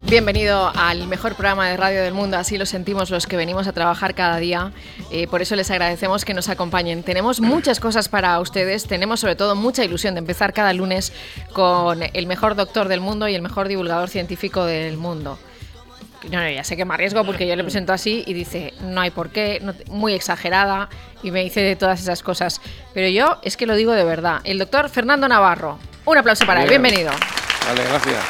Bienvenido al mejor programa de radio del mundo, así lo sentimos los que venimos a trabajar cada día. Por eso les agradecemos que nos acompañen. Tenemos muchas cosas para ustedes, tenemos sobre todo mucha ilusión de empezar cada lunes con el mejor doctor del mundo y el mejor divulgador científico del mundo. No, ya sé que me arriesgo porque yo le presento así y dice, no hay por qué, no, muy exagerada, y me dice de todas esas cosas. Pero yo es que lo digo de verdad. El doctor Fernando Navarro. Un aplauso para él, bienvenido. Vale, gracias.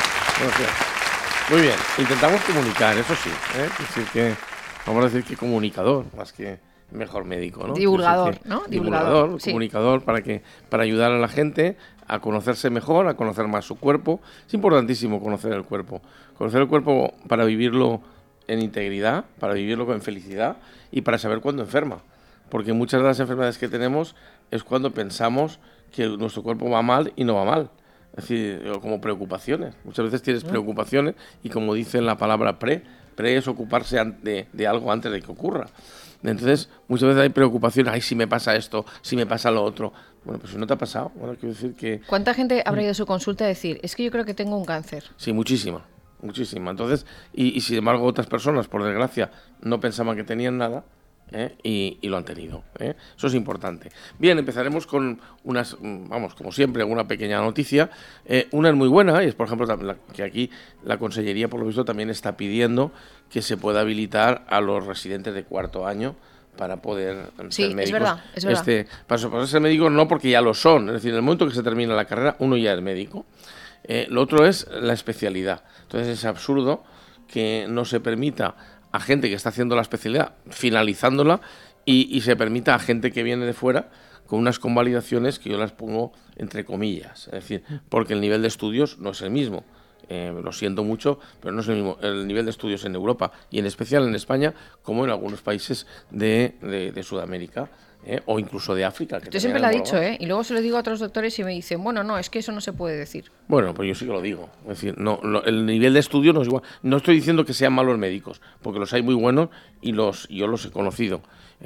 Muy bien, intentamos comunicar, eso sí, ¿eh? Es decir que, vamos a decir que comunicador, más que mejor médico, ¿no? Divulgador, ¿no? Divulgador, sí. Comunicador, para ayudar a la gente a conocerse mejor, a conocer más su cuerpo. Es importantísimo conocer el cuerpo para vivirlo en integridad, para vivirlo con felicidad y para saber cuándo enferma. Porque muchas de las enfermedades que tenemos es cuando pensamos que nuestro cuerpo va mal y no va mal. Es decir, como preocupaciones. Muchas veces tienes preocupaciones y como dice en la palabra pre es ocuparse de algo antes de que ocurra. Entonces, muchas veces hay preocupaciones. Ay, si me pasa esto, si me pasa lo otro. Bueno, pues si no te ha pasado. Bueno, quiero decir que... ¿Cuánta gente habrá ido a su consulta a decir, es que yo creo que tengo un cáncer? Sí, muchísima. Entonces, y sin embargo otras personas, por desgracia, no pensaban que tenían nada. Y lo han tenido. Eso es importante. Bien, empezaremos con unas, como siempre, una pequeña noticia. Una es muy buena, y es, por ejemplo, que aquí la Consellería, por lo visto, también está pidiendo que se pueda habilitar a los residentes de cuarto año para poder ser médicos. Es verdad. Para ser médicos no, porque ya lo son. Es decir, en el momento que se termina la carrera, uno ya es médico. Lo otro es la especialidad. Entonces es absurdo que no se permita a gente que está haciendo la especialidad, finalizándola, y se permita a gente que viene de fuera con unas convalidaciones que yo las pongo entre comillas. Es decir, porque el nivel de estudios no es el mismo. Lo siento mucho, pero no es el mismo el nivel de estudios en Europa y en especial en España como en algunos países de Sudamérica. O incluso de África. Yo siempre lo he dicho, y luego se lo digo a otros doctores y me dicen, bueno, no, es que eso no se puede decir. Bueno, pues yo sí que lo digo. Es decir, el nivel de estudio no es igual. No estoy diciendo que sean malos médicos, porque los hay muy buenos y yo los he conocido.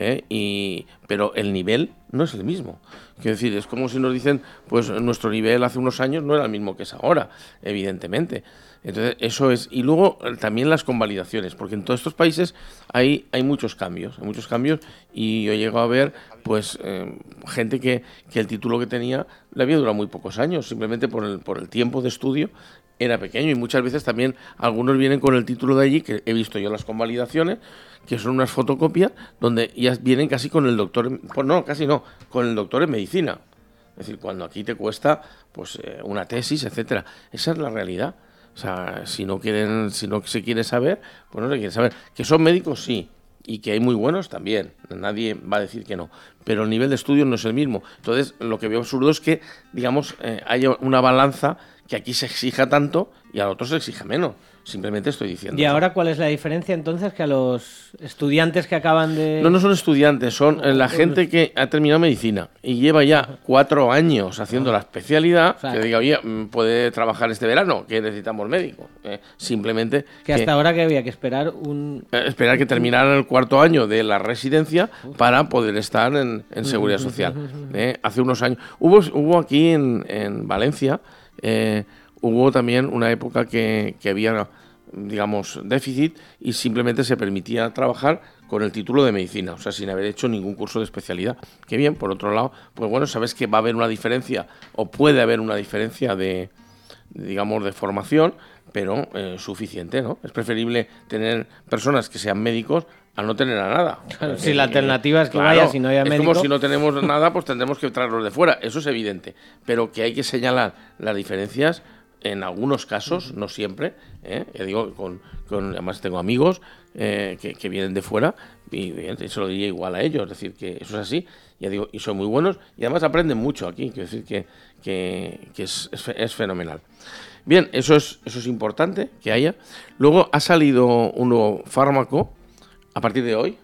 Pero el nivel no es el mismo. Quiero decir, es como si nos dicen, pues nuestro nivel hace unos años no era el mismo que es ahora, evidentemente. Entonces, eso es. Y luego también las convalidaciones, porque en todos estos países hay muchos cambios, y yo llego a ver, pues, gente que el título que tenía le había durado muy pocos años, simplemente por el tiempo de estudio era pequeño, y muchas veces también algunos vienen con el título de allí, que he visto yo las convalidaciones, que son unas fotocopias donde ya vienen casi con el doctor, pues no, casi no, con el doctor en medicina. Es decir, cuando aquí te cuesta, pues, una tesis, etcétera. Esa es la realidad. O sea, si no se quiere saber, pues no se quiere saber. Que son médicos, sí, y que hay muy buenos también. Nadie va a decir que no. Pero el nivel de estudio no es el mismo. Entonces, lo que veo absurdo es que, digamos, haya una balanza que aquí se exija tanto y al otro se exija menos. Simplemente estoy diciendo. ¿Y ahora cuál es la diferencia entonces que a los estudiantes que acaban de...? No son estudiantes, son la gente que ha terminado medicina y lleva ya 4 años haciendo la especialidad, que diga, oye, puede trabajar este verano, que necesitamos médico. Simplemente... Que hasta ahora que había que esperar esperar que terminaran el 4º año de la residencia para poder estar en Seguridad Social. Hace unos años. Hubo aquí en Valencia... hubo también una época que había, digamos, déficit y simplemente se permitía trabajar con el título de medicina, o sea, sin haber hecho ningún curso de especialidad. Qué bien, por otro lado, pues bueno, sabes que va a haber una diferencia, o puede haber una diferencia de formación, pero suficiente, ¿no? Es preferible tener personas que sean médicos a no tener a nada. Claro, si la alternativa es que vaya, si no haya médico... Es como si no tenemos nada, pues tendremos que traerlos de fuera, eso es evidente, pero que hay que señalar las diferencias en algunos casos, no siempre, ya digo, además tengo amigos que vienen de fuera y se lo diría igual a ellos, es decir, que eso es así, ya digo, y son muy buenos y además aprenden mucho aquí, quiero decir que es fenomenal. Bien, eso es importante que haya. Luego ha salido un nuevo fármaco, a partir de hoy,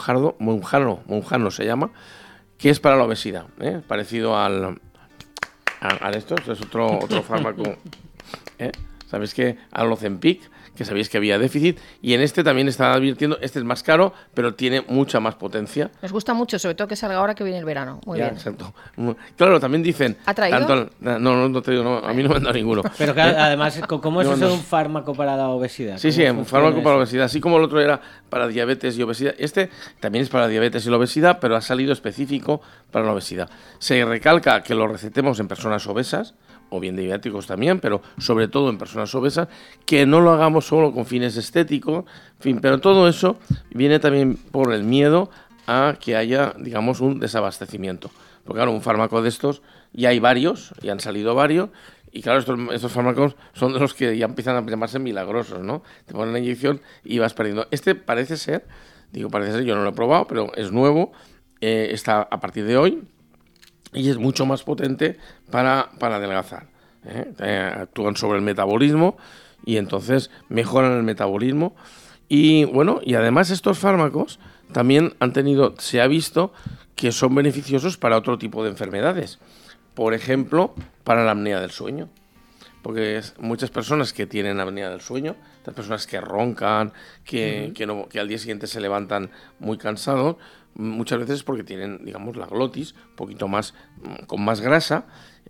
Mounjaro se llama, que es para la obesidad, parecido al esto es otro fármaco. ¿Sabes que al Ozempic, que sabéis que había déficit, y en este también estaba advirtiendo, este es más caro, pero tiene mucha más potencia. Nos gusta mucho, sobre todo que salga ahora que viene el verano. Muy bien. Exacto. Claro, también dicen... ¿Ha traído? No te digo, a mí no me han dado ninguno. Pero claro, además, ¿cómo es eso de un fármaco para la obesidad? Sí, un fármaco para la obesidad, así como el otro era para diabetes y obesidad. Este también es para diabetes y la obesidad, pero ha salido específico para la obesidad. Se recalca que lo recetemos en personas obesas, o bien diabéticos también, pero sobre todo en personas obesas, que no lo hagamos solo con fines estéticos, en fin, pero todo eso viene también por el miedo a que haya, digamos, un desabastecimiento. Porque claro, un fármaco de estos, ya hay varios, ya han salido varios, y claro, estos fármacos son de los que ya empiezan a llamarse milagrosos, ¿no? Te ponen la inyección y vas perdiendo. Este parece ser, yo no lo he probado, pero es nuevo, está a partir de hoy, y es mucho más potente para adelgazar. Actúan sobre el metabolismo y entonces mejoran el metabolismo. Y bueno, y además estos fármacos también se ha visto que son beneficiosos para otro tipo de enfermedades. Por ejemplo, para la apnea del sueño. Porque muchas personas que tienen apnea del sueño, estas personas que roncan, que al día siguiente se levantan muy cansados, muchas veces es porque tienen, digamos, la glotis un poquito más, con más grasa,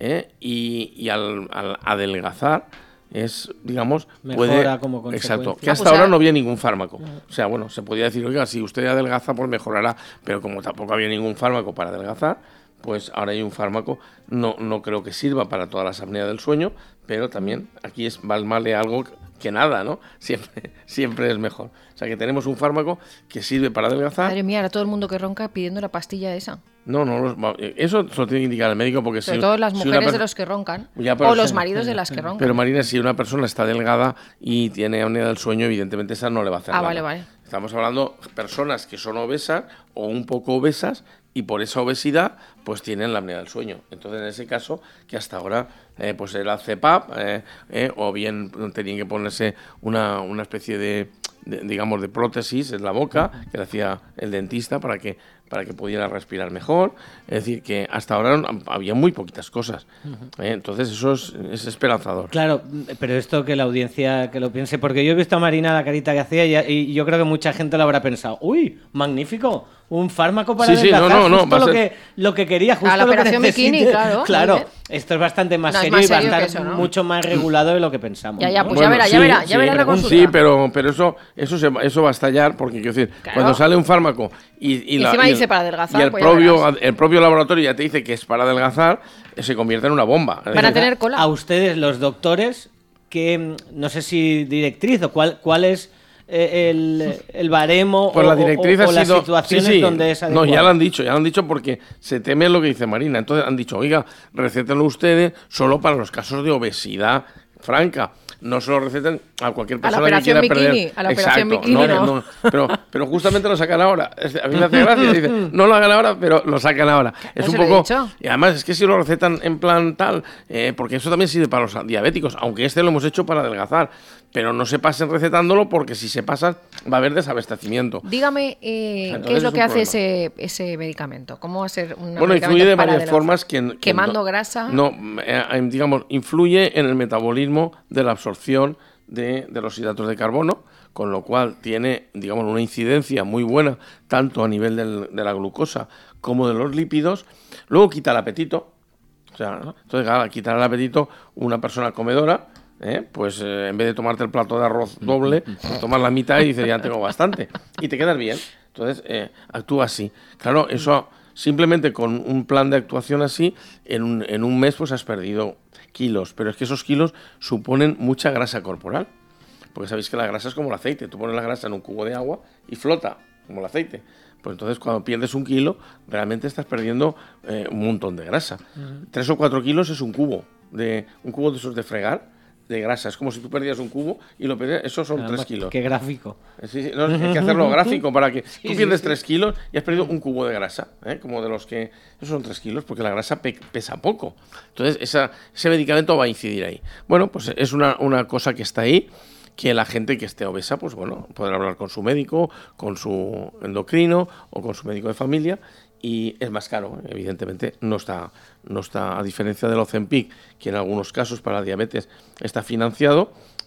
y al adelgazar digamos, mejora como consecuencia. Exacto, que hasta ahora no había ningún fármaco. O sea, bueno, se podía decir, oiga, si usted adelgaza, pues mejorará, pero como tampoco había ningún fármaco para adelgazar, pues ahora hay un fármaco, no creo que sirva para todas las apneas del sueño, pero también aquí es más vale algo que nada, ¿no? Siempre es mejor. O sea, que tenemos un fármaco que sirve para adelgazar. Madre mía, ahora todo el mundo que ronca pidiendo la pastilla esa. No, eso se lo tiene que indicar el médico porque sobre todo las mujeres de los que roncan, o los maridos de las que roncan. Pero Marina, si una persona está delgada y tiene apnea del sueño, evidentemente esa no le va a hacer nada. Vale. Estamos hablando de personas que son obesas o un poco obesas y por esa obesidad pues tienen la apnea del sueño. Entonces, en ese caso, que hasta ahora pues era CPAP, o bien tenían que ponerse una especie de digamos, de prótesis en la boca que le hacía el dentista para que pudiera respirar mejor. Es decir, que hasta ahora había muy poquitas cosas. Entonces eso es esperanzador. Claro, pero esto que la audiencia que lo piense, porque yo he visto a Marina la carita que hacía y yo creo que mucha gente lo habrá pensado. ¡Uy, magnífico! Un fármaco para adelgazar, justo lo que quería, justo la lo que operación bikini, claro, esto es bastante más serio y va a estar eso, ¿no? Mucho más regulado de lo que pensamos. Ya, ¿no? pues bueno, ya verá la consulta. Sí, pero eso va a estallar porque, quiero decir, cuando sale un fármaco y encima dice para adelgazar, y el propio laboratorio ya te dice que es para adelgazar, se convierte en una bomba. Van a tener cola. A ustedes, los doctores, que no sé si directriz o cuál es el baremo pues la directriz o las situaciones donde es adecuado. No, ya lo han dicho porque se teme lo que dice Marina. Entonces han dicho, oiga, recétenlo ustedes solo para los casos de obesidad franca. No se lo receten a cualquier persona que quiera perder. A la operación bikini, no. Pero justamente lo sacan ahora. A mí me hace gracia. Dice, no lo hagan ahora, pero lo sacan ahora. Es un poco. Y además es que si lo recetan en plan tal, porque eso también sirve para los diabéticos, aunque lo hemos hecho para adelgazar. Pero no se pasen recetándolo porque si se pasan va a haber desabastecimiento. Dígame, ¿qué es lo que hace ese medicamento? ¿Cómo va a ser un medicamento? Bueno, influye de varias formas. ¿Quemando grasa? No, digamos, influye en el metabolismo de la absorción de los hidratos de carbono, con lo cual tiene, digamos, una incidencia muy buena tanto a nivel de la glucosa como de los lípidos. Luego quita el apetito. O sea, ¿no? Entonces, al quitar el apetito, una persona comedora, pues en vez de tomarte el plato de arroz doble, tomas la mitad y dices, ya tengo bastante. Y te quedas bien. Entonces, actúa así. Claro, eso simplemente con un plan de actuación así, en un mes pues has perdido kilos. Pero es que esos kilos suponen mucha grasa corporal. Porque sabéis que la grasa es como el aceite. Tú pones la grasa en un cubo de agua y flota, como el aceite. Pues entonces cuando pierdes 1 kilo, realmente estás perdiendo un montón de grasa. 3 o 4 kilos es un cubo de esos de fregar, de grasa. Es como si tú perdías un cubo y lo perdías. Eso son 3 kilos. Qué gráfico. Sí, no, hay que hacerlo gráfico para que tú pierdes 3 kilos y has perdido un cubo de grasa. Como de los que... Esos son 3 kilos porque la grasa pesa poco. Entonces ese medicamento va a incidir ahí. Bueno, pues es una cosa que está ahí, que la gente que esté obesa, pues bueno, podrá hablar con su médico, con su endocrino o con su médico de familia. Y es más caro, evidentemente, no está a diferencia del Ozempic, que en algunos casos para la diabetes está financiado,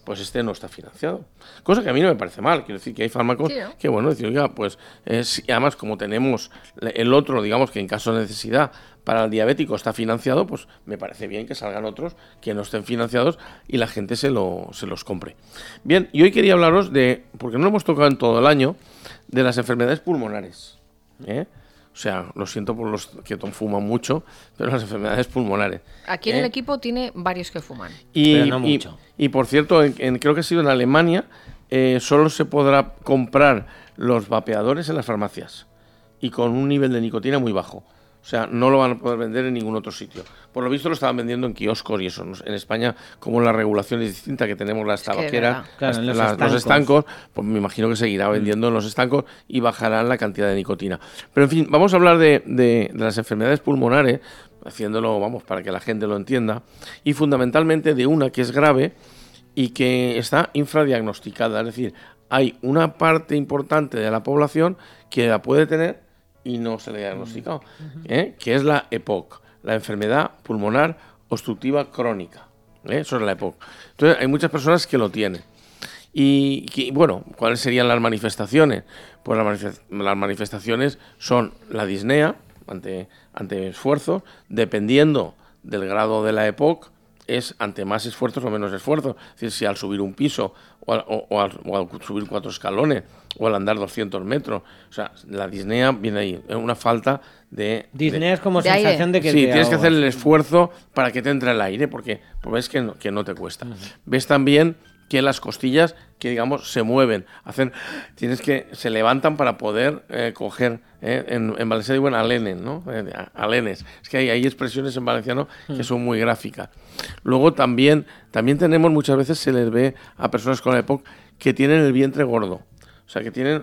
pues este no está financiado. Cosa que a mí no me parece mal, quiero decir que hay fármacos que, bueno, decir, oiga, pues además como tenemos el otro, digamos que en caso de necesidad para el diabético está financiado, pues me parece bien que salgan otros que no estén financiados y la gente se los compre. Bien, y hoy quería hablaros porque no lo hemos tocado en todo el año, de las enfermedades pulmonares, O sea, lo siento por los que fuman mucho, pero las enfermedades pulmonares. Aquí en el equipo tiene varios que fuman. Pero no mucho. Y por cierto, creo que ha sido en Alemania, solo se podrá comprar los vapeadores en las farmacias y con un nivel de nicotina muy bajo. O sea, no lo van a poder vender en ningún otro sitio. Por lo visto lo estaban vendiendo en kioscos y eso. En España, como la regulación es distinta, que tenemos las tabaqueras, los estancos, pues me imagino que seguirá vendiendo en los estancos y bajarán la cantidad de nicotina. Pero en fin, vamos a hablar de las enfermedades pulmonares, haciéndolo, para que la gente lo entienda, y fundamentalmente de una que es grave y que está infradiagnosticada. Es decir, hay una parte importante de la población que la puede tener y no se le ha diagnosticado, que es la EPOC, la enfermedad pulmonar obstructiva crónica. Eso es la EPOC. Entonces, hay muchas personas que lo tienen. Y bueno, ¿cuáles serían las manifestaciones? Pues las manifestaciones son la disnea ante esfuerzos, dependiendo del grado de la EPOC, es ante más esfuerzos o menos esfuerzos. Es decir, si al subir un piso o al subir 4 escalones o al andar 200 metros. O sea, la disnea viene ahí. Es una falta de... Disnea es como sensación de que... Sí, tienes que hacer el esfuerzo para que te entre el aire, porque ves que no te cuesta. Uh-huh. Ves también que las costillas, que digamos, se mueven, se levantan para poder coger, en valenciano digo en alenen, ¿no? Alenes. Es que hay expresiones en valenciano que son muy gráficas. Luego también tenemos, muchas veces se les ve a personas con EPOC que tienen el vientre gordo. O sea, que tienen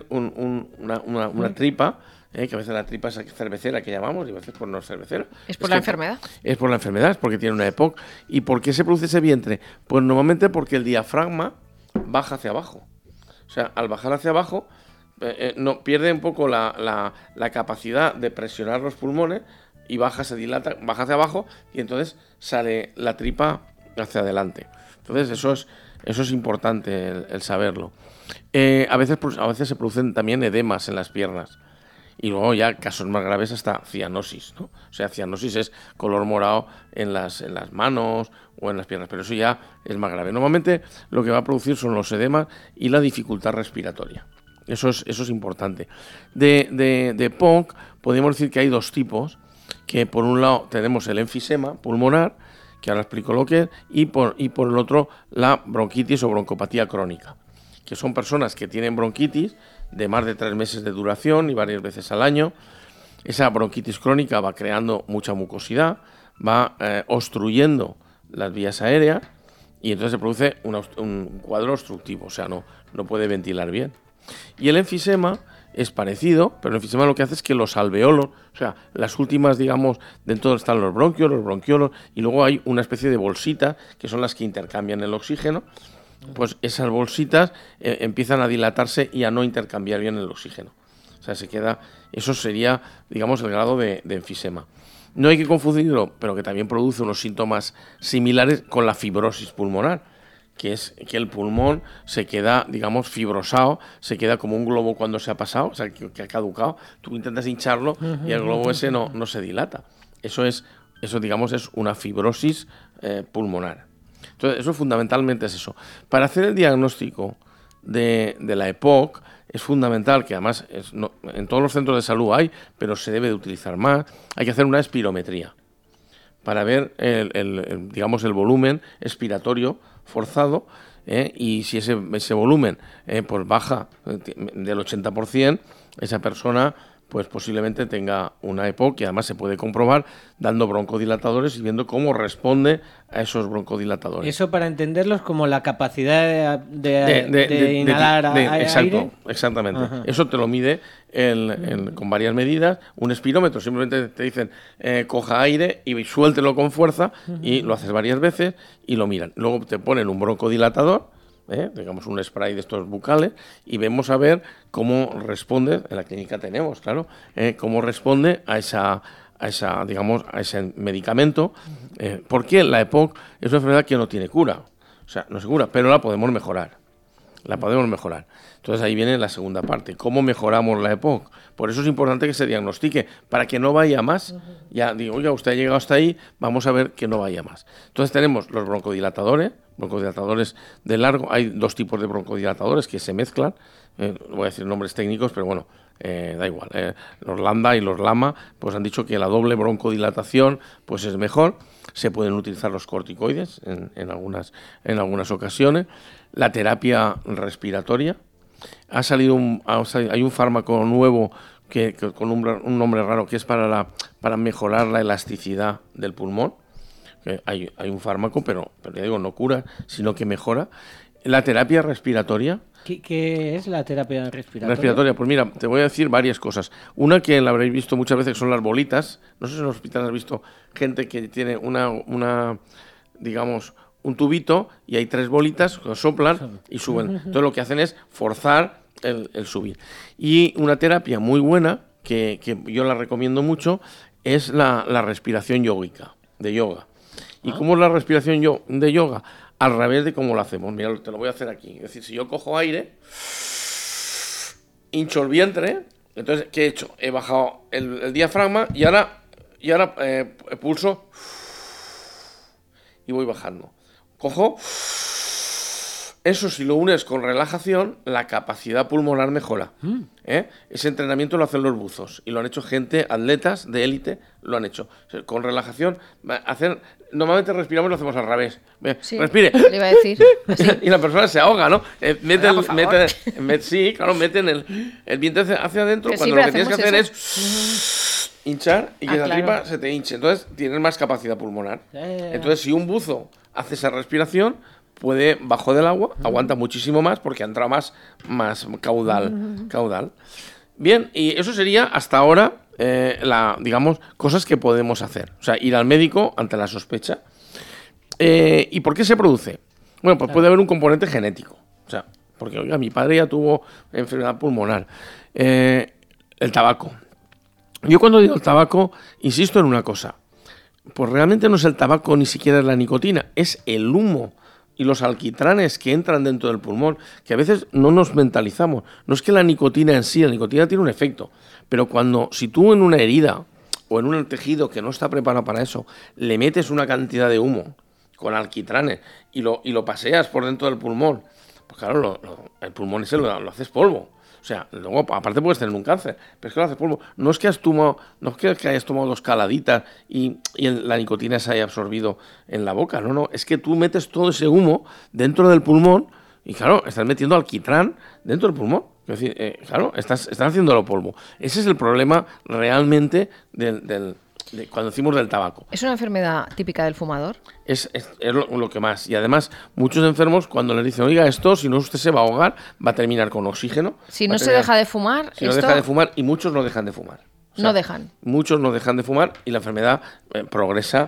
una tripa, que a veces la tripa es cervecera, que llamamos, y a veces pues no es cervecera. ¿Es por la enfermedad? Es por la enfermedad, es porque tiene una EPOC. ¿Y por qué se produce ese vientre? Pues normalmente porque el diafragma baja hacia abajo. O sea, al bajar hacia abajo, no pierde un poco la capacidad de presionar los pulmones y se dilata, baja hacia abajo y entonces sale la tripa hacia adelante. Entonces eso es importante el saberlo. A veces se producen también edemas en las piernas. Y luego ya casos más graves hasta cianosis, ¿no? O sea, cianosis es color morado en las manos o en las piernas, pero eso ya es más grave. Normalmente lo que va a producir son los edemas y la dificultad respiratoria. Eso es importante. De POC podemos decir que hay 2 tipos, que por un lado tenemos el enfisema pulmonar, que ahora explico lo que es, y por el otro la bronquitis o broncopatía crónica, que son personas que tienen bronquitis de más de 3 meses de duración y varias veces al año. Esa bronquitis crónica va creando mucha mucosidad, va obstruyendo las vías aéreas y entonces se produce un cuadro obstructivo, o sea, no puede ventilar bien. Y el enfisema es parecido, pero el enfisema lo que hace es que los alveolos, o sea, las últimas, digamos, dentro están los bronquios, los bronquiolos, y luego hay una especie de bolsitas que son las que intercambian el oxígeno. Pues esas bolsitas empiezan a dilatarse y a no intercambiar bien el oxígeno. O sea, eso sería, digamos, el grado de enfisema. No hay que confundirlo, pero que también produce unos síntomas similares con la fibrosis pulmonar, que es que el pulmón se queda, digamos, fibrosado, se queda como un globo cuando se ha pasado, o sea, que ha caducado. Tú intentas hincharlo y el globo ese no se dilata. Eso, digamos, es una fibrosis pulmonar. Entonces, eso fundamentalmente es eso. Para hacer el diagnóstico de la EPOC es fundamental, que además en todos los centros de salud hay, pero se debe de utilizar más, hay que hacer una espirometría para ver digamos, el volumen expiratorio forzado, y si ese volumen pues baja del 80%, esa persona pues posiblemente tenga una EPOC, que además se puede comprobar dando broncodilatadores y viendo cómo responde a esos broncodilatadores. Eso, para entenderlos, como la capacidad de inhalar aire. Exactamente. Ajá. Eso te lo mide con varias medidas. Un espirómetro, simplemente te dicen coja aire y suéltelo con fuerza, y lo haces varias veces y lo miran. Luego te ponen un broncodilatador, digamos un spray de estos bucales, y vemos a ver cómo responde. En la clínica tenemos, claro, cómo responde a ese medicamento, porque la EPOC es una enfermedad que no tiene cura. O sea, no se cura, pero la podemos mejorar. La podemos mejorar. Entonces ahí viene la segunda parte. ¿Cómo mejoramos la EPOC? Por eso es importante que se diagnostique, para que no vaya más. Ya digo, oiga, usted ha llegado hasta ahí, vamos a ver que no vaya más. Entonces tenemos los broncodilatadores de largo. Hay 2 tipos de broncodilatadores que se mezclan. Voy a decir nombres técnicos, pero bueno, da igual. Los Lambda y los Lama pues han dicho que la doble broncodilatación pues es mejor. Se pueden utilizar los corticoides en algunas ocasiones. La terapia respiratoria. Hay un fármaco nuevo que con un nombre raro que es para mejorar la elasticidad del pulmón. Hay un fármaco, pero ya digo, no cura, sino que mejora. La terapia respiratoria. ¿Qué es la terapia respiratoria? Pues mira, te voy a decir varias cosas. Una que la habréis visto muchas veces, que son las bolitas. No sé si en los hospitales has visto gente que tiene digamos, un tubito y hay 3 bolitas que soplan y suben. Entonces lo que hacen es forzar el subir. Y una terapia muy buena, que yo la recomiendo mucho, es la respiración yógica, de yoga. ¿Y cómo es la respiración de yoga? Al revés de cómo lo hacemos. Mira, te lo voy a hacer aquí. Es decir, si yo cojo aire, hincho el vientre, entonces, ¿qué he hecho? He bajado el diafragma y ahora pulso y voy bajando. Cojo, eso si lo unes con relajación, la capacidad pulmonar mejora. Ese entrenamiento lo hacen los buzos y lo han hecho atletas de élite, lo han hecho. O sea, con relajación, normalmente respiramos y lo hacemos al revés. Sí, respire. Le iba a decir. Así. Y la persona se ahoga, ¿no? Meten el vientre hacia adentro, Que cuando lo que tienes que hacer eso. es hinchar y que la claro. tripa se te hinche. Entonces tienes más capacidad pulmonar. Entonces, si un buzo hace esa respiración, puede, bajo del agua, aguanta muchísimo más porque ha entrado más caudal. Bien, y eso sería hasta ahora, digamos, cosas que podemos hacer. O sea, ir al médico ante la sospecha. ¿Y por qué se produce? Bueno, pues puede haber un componente genético. O sea, porque, oiga, mi padre ya tuvo enfermedad pulmonar. El tabaco. Yo cuando digo el tabaco, insisto en una cosa. Pues realmente no es el tabaco, ni siquiera es la nicotina, es el humo y los alquitranes que entran dentro del pulmón, que a veces no nos mentalizamos. No es que la nicotina en sí, la nicotina tiene un efecto, pero si tú en una herida o en un tejido que no está preparado para eso, le metes una cantidad de humo con alquitranes y lo paseas por dentro del pulmón, pues claro, el pulmón ese lo haces polvo. O sea, luego aparte puedes tener un cáncer, pero es que lo haces polvo. No es que hayas tomado 2 caladitas y la nicotina se haya absorbido en la boca, no, es que tú metes todo ese humo dentro del pulmón y claro, estás metiendo alquitrán dentro del pulmón. Es decir, claro, estás haciéndolo polvo. Ese es el problema realmente de cuando decimos del tabaco. ¿Es una enfermedad típica del fumador? Es lo que más. Y además, muchos enfermos, cuando les dicen, oiga, esto, si no usted se va a ahogar, va a terminar con oxígeno. Si no se deja de fumar... Si no deja de fumar, y muchos no dejan de fumar. O sea, no dejan. Muchos no dejan de fumar y la enfermedad progresa,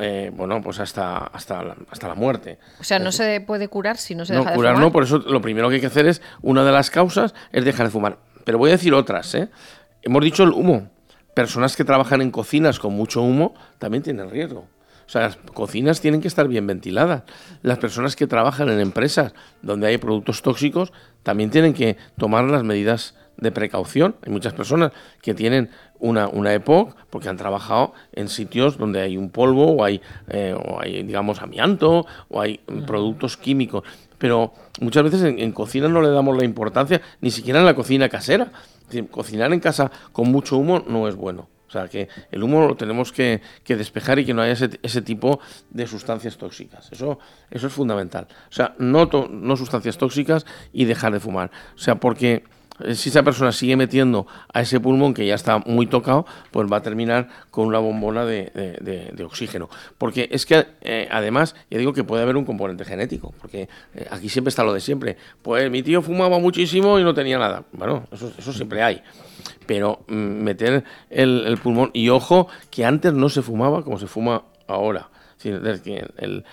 pues hasta la muerte. O sea, no se puede curar si no se deja de fumar. fumar. No, por eso lo primero que hay que hacer es, una de las causas es dejar de fumar. Pero voy a decir otras, ¿eh? Hemos dicho el humo. Personas que trabajan en cocinas con mucho humo también tienen riesgo. O sea, las cocinas tienen que estar bien ventiladas. Las personas que trabajan en empresas donde hay productos tóxicos también tienen que tomar las medidas de precaución. Hay muchas personas que tienen una EPOC porque han trabajado en sitios donde hay un polvo o hay digamos, amianto o hay productos químicos. Pero muchas veces en cocina no le damos la importancia, ni siquiera en la cocina casera. Es decir, cocinar en casa con mucho humo no es bueno. O sea, que el humo lo tenemos que despejar y que no haya ese tipo de sustancias tóxicas. Eso es fundamental. O sea, no sustancias tóxicas y dejar de fumar. O sea, porque si esa persona sigue metiendo a ese pulmón que ya está muy tocado, pues va a terminar con una bombona de oxígeno. Porque es que, además, ya digo que puede haber un componente genético, porque aquí siempre está lo de siempre. Pues mi tío fumaba muchísimo y no tenía nada. Bueno, eso siempre hay. Pero meter el pulmón... Y ojo, que antes no se fumaba como se fuma ahora. Es decir,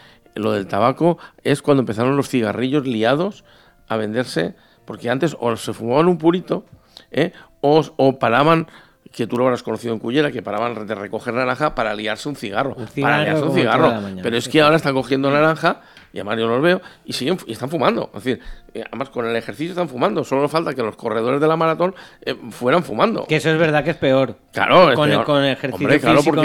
lo del tabaco es cuando empezaron los cigarrillos liados a venderse... Porque antes o se fumaban un purito, o paraban, que tú lo habrás conocido en Cullera, que paraban de recoger naranja para liarse un cigarro. Para liarse un cigarro. Pero es que ahora están cogiendo naranja y además yo los veo, y están fumando. Es decir, además con el ejercicio están fumando. Solo falta que los corredores de la maratón fueran fumando. Que eso es verdad que es peor. Claro, es con peor. Con el ejercicio Hombre, claro, físico porque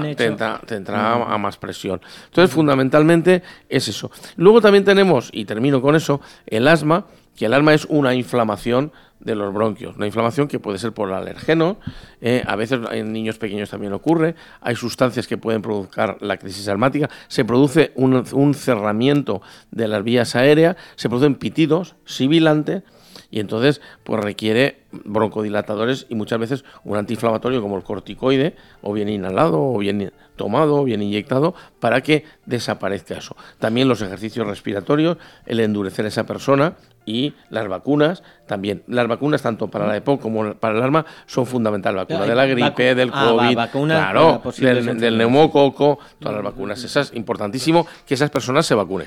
te entra a más presión. Entonces, fundamentalmente es eso. Luego también tenemos, y termino con eso, el asma, que el asma es una inflamación de los bronquios, una inflamación que puede ser por alergenos, a veces en niños pequeños también ocurre, hay sustancias que pueden provocar la crisis asmática, se produce un cerramiento de las vías aéreas, se producen pitidos, sibilantes, y entonces pues requiere broncodilatadores y muchas veces un antiinflamatorio como el corticoide, o bien inhalado, o bien tomado, o bien inyectado, para que desaparezca eso. También los ejercicios respiratorios, el endurecer a esa persona, y las vacunas también. Las vacunas, tanto para la EPOC como para el asma, son fundamentales. La vacuna de la gripe, del COVID, claro, del neumococo, todas las vacunas. Esas, importantísimo que esas personas se vacunen.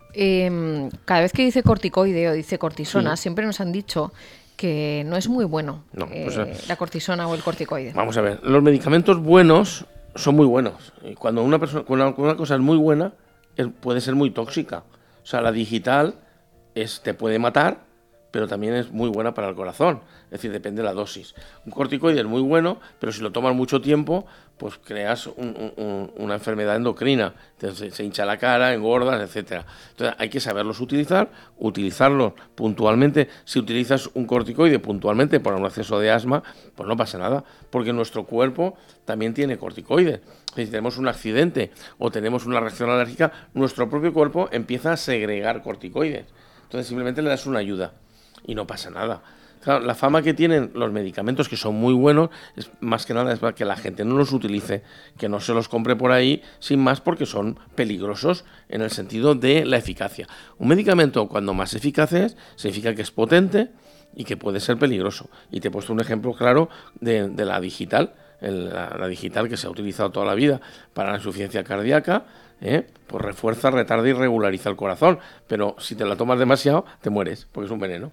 Cada vez que dice corticoide o dice cortisona, siempre nos han dicho que no es muy bueno la cortisona o el corticoide. Vamos a ver, los medicamentos buenos son muy buenos. Y cuando una cosa es muy buena, puede ser muy tóxica. O sea, la digital te puede matar, pero también es muy buena para el corazón. Es decir, depende de la dosis. Un corticoide es muy bueno, pero si lo tomas mucho tiempo, pues creas una enfermedad endocrina. Entonces, se hincha la cara, engordas, etcétera. Entonces hay que saberlos utilizarlos puntualmente. Si utilizas un corticoide puntualmente por un acceso de asma, pues no pasa nada, porque nuestro cuerpo también tiene corticoides. Si tenemos un accidente o tenemos una reacción alérgica, nuestro propio cuerpo empieza a segregar corticoides. Entonces simplemente le das una ayuda y no pasa nada. Claro, la fama que tienen los medicamentos, que son muy buenos, es más que nada es para que la gente no los utilice, que no se los compre por ahí sin más, porque son peligrosos en el sentido de la eficacia. Un medicamento, cuando más eficaz es, significa que es potente y que puede ser peligroso. Y te he puesto un ejemplo claro de la digital, la digital que se ha utilizado toda la vida para la insuficiencia cardíaca, pues refuerza, retarda y regulariza el corazón, pero si te la tomas demasiado te mueres, porque es un veneno.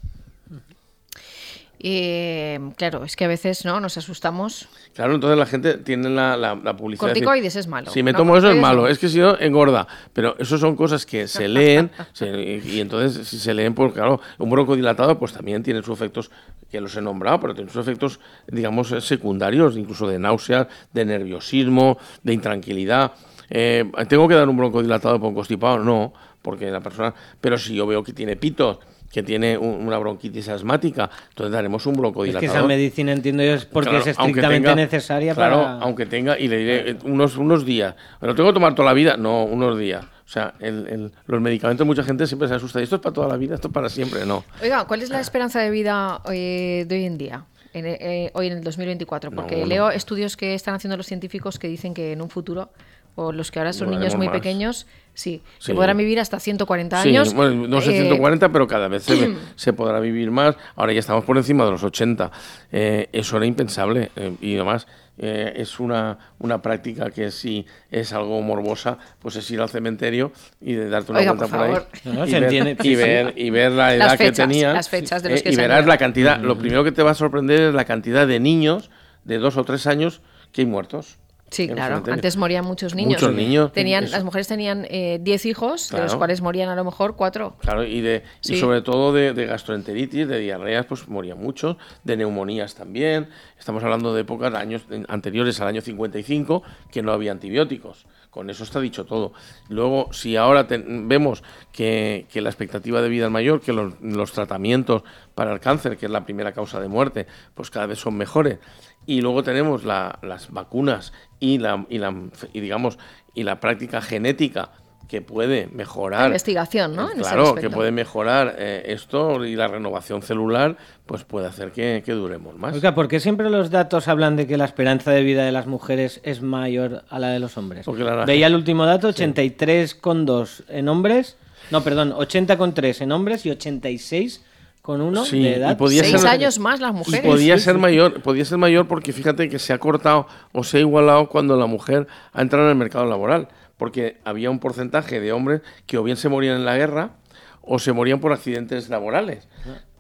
Claro, es que a veces nos asustamos. Claro, entonces la gente tiene la publicidad. Corticoides es malo. Si me tomo eso es malo, es que si no engorda. Pero eso son cosas que se leen y entonces si se leen, pues claro, un broncodilatado pues también tiene sus efectos, que los he nombrado, pero tiene sus efectos, digamos, secundarios, incluso de náuseas, de nerviosismo, de intranquilidad. ¿Tengo que dar un broncodilatado por un constipado? No, porque la persona... Pero si yo veo que tiene pitos, que tiene una bronquitis asmática, entonces daremos un broncodilatador. Es que esa medicina, entiendo yo, es porque es estrictamente necesaria claro, para... aunque tenga, y le diré unos días. ¿Lo tengo que tomar toda la vida? No, unos días. O sea, los medicamentos, mucha gente siempre se asusta. ¿Esto es para toda la vida? ¿Esto es para siempre? No. Oiga, ¿cuál es la esperanza de vida de hoy en día? Hoy en el 2024, porque leo estudios que están haciendo los científicos que dicen que en un futuro, o los que ahora son niños muy pequeños, sí, se podrán vivir hasta 140 años. Bueno, no sé 140, pero cada vez se podrá vivir más. Ahora ya estamos por encima de los 80. Eso era impensable y además es una práctica que si es algo morbosa, pues es ir al cementerio y darte una vuelta por ahí y ver la edad que tenían. Las fechas de los que y verás la cantidad. Lo primero que te va a sorprender es la cantidad de niños de 2 o 3 años que hay muertos. Sí, claro. Antes morían muchos niños. Muchos niños. Las mujeres tenían 10 hijos, claro, de los cuales morían a lo mejor 4. Claro, y sobre todo de gastroenteritis, de diarreas, pues morían muchos, de neumonías también. Estamos hablando de épocas, años anteriores al año 55, que no había antibióticos. Con eso está dicho todo. Luego, si ahora vemos que la expectativa de vida es mayor, que los tratamientos para el cáncer, que es la primera causa de muerte, pues cada vez son mejores. Y luego tenemos las vacunas y la práctica genética que puede mejorar. La investigación, ¿no? Claro, que puede mejorar esto, y la renovación celular, pues puede hacer que duremos más. Oiga, ¿por qué siempre los datos hablan de que la esperanza de vida de las mujeres es mayor a la de los hombres? Veía el último dato, 83,2 en hombres, 80,3 en hombres y 86,1 de edad. Y podía 6 años más las mujeres. Y podía ser mayor porque fíjate que se ha cortado o se ha igualado cuando la mujer ha entrado en el mercado laboral, porque había un porcentaje de hombres que o bien se morían en la guerra o se morían por accidentes laborales.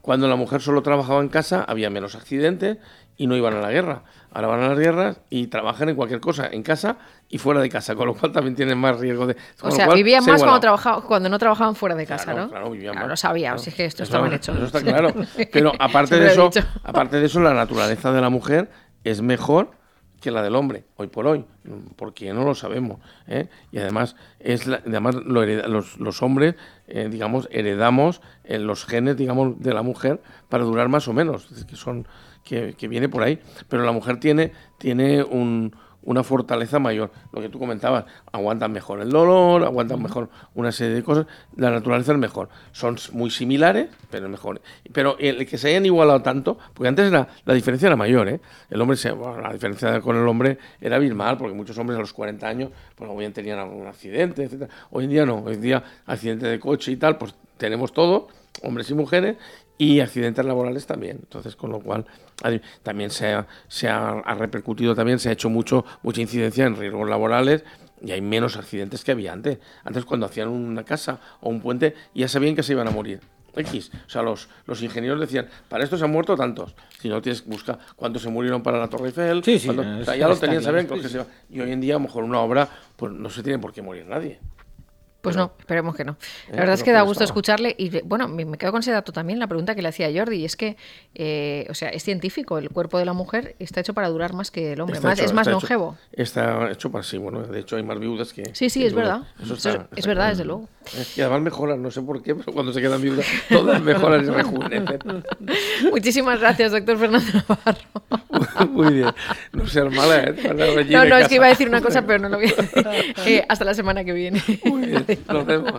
Cuando la mujer solo trabajaba en casa, había menos accidentes y no iban a la guerra. Ahora van a las guerras y trabajan en cualquier cosa, en casa y fuera de casa, con lo cual también tienen más riesgo de... O sea, vivían más cuando no trabajaban fuera de casa, claro, ¿no? Claro, vivían más. Lo sabía, claro. Si es que esto está mal hecho. Eso está claro. Pero aparte de eso, la naturaleza de la mujer es mejor que la del hombre, hoy por hoy, porque no lo sabemos, ¿eh? Y además los hombres, digamos, heredamos los genes, digamos, de la mujer para durar más o menos, que viene por ahí, pero la mujer tiene una fortaleza mayor, lo que tú comentabas, aguantan mejor el dolor, aguantan mejor una serie de cosas, la naturaleza es mejor, son muy similares, pero es mejor. Pero el que se hayan igualado tanto, porque antes la diferencia era mayor, ¿eh? La diferencia con el hombre era abismal, porque muchos hombres a los 40 años, pues bien tenían algún accidente, etcétera. Hoy en día no, hoy en día accidente de coche y tal, pues tenemos todo, hombres y mujeres, y accidentes laborales también. Entonces, con lo cual también se ha repercutido, también se ha hecho mucha incidencia en riesgos laborales y hay menos accidentes que había antes. Antes, cuando hacían una casa o un puente, ya sabían que se iban a morir. O sea, los ingenieros decían, para esto se han muerto tantos. Si no tienes, busca cuántos se murieron para la Torre Eiffel. Ya lo tenían, sabían que se va. Y hoy en día, a lo mejor una obra, pues no se tiene por qué morir nadie. Pues no, esperemos que no. La verdad es que da gusto escucharle y bueno, me quedo con ese dato también, la pregunta que le hacía Jordi, y es que, o sea, es científico, el cuerpo de la mujer está hecho para durar más que el hombre, es más longevo. Está hecho para sí, bueno, de hecho hay más viudas que... Sí, es verdad, es verdad, desde luego. Y además mejoran, no sé por qué, pero cuando se quedan viudas, todas mejoran y rejuvenecen. Muchísimas gracias, doctor Fernando Navarro. Muy bien, no seas mala, ¿eh? No, es que iba a decir una cosa, pero no lo voy a decir. Hasta la semana que viene. Muy bien. Nos vemos.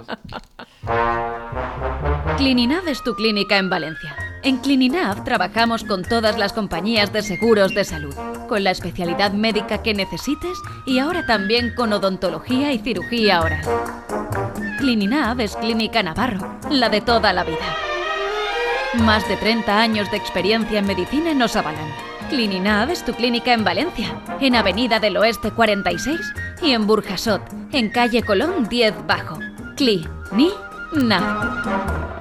Clininav es tu clínica en Valencia. En Clininav trabajamos con todas las compañías de seguros de salud, con la especialidad médica que necesites y ahora también con odontología y cirugía oral. Clininav es Clínica Navarro, la de toda la vida. Más de 30 años de experiencia en medicina nos avalan. Clininav es tu clínica en Valencia, en Avenida del Oeste 46 y en Burjasot, en calle Colón 10 Bajo. Clininav.